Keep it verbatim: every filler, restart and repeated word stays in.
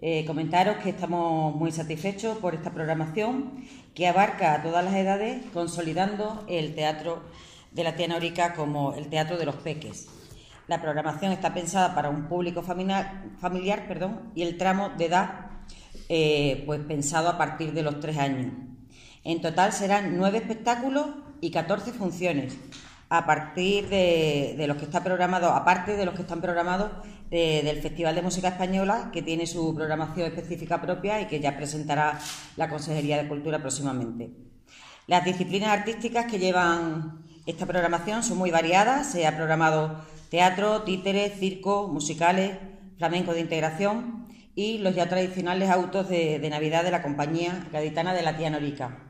eh, comentaros que estamos muy satisfechos por esta programación que abarca a todas las edades, consolidando el teatro de la Tía Norica como el teatro de los peques. La programación está pensada para un público familiar, familiar perdón, y el tramo de edad eh, pues pensado a partir de los tres años. En total serán nueve espectáculos y catorce funciones, a partir de, de los que está programado, aparte de los que están programados de, del Festival de Música Española, que tiene su programación específica propia y que ya presentará la Consejería de Cultura próximamente. Las disciplinas artísticas que llevan esta programación son muy variadas. Se ha programado teatro, títeres, circo, musicales, flamenco de integración y los ya tradicionales autos de, de Navidad de la compañía gaditana de la Tía Norica.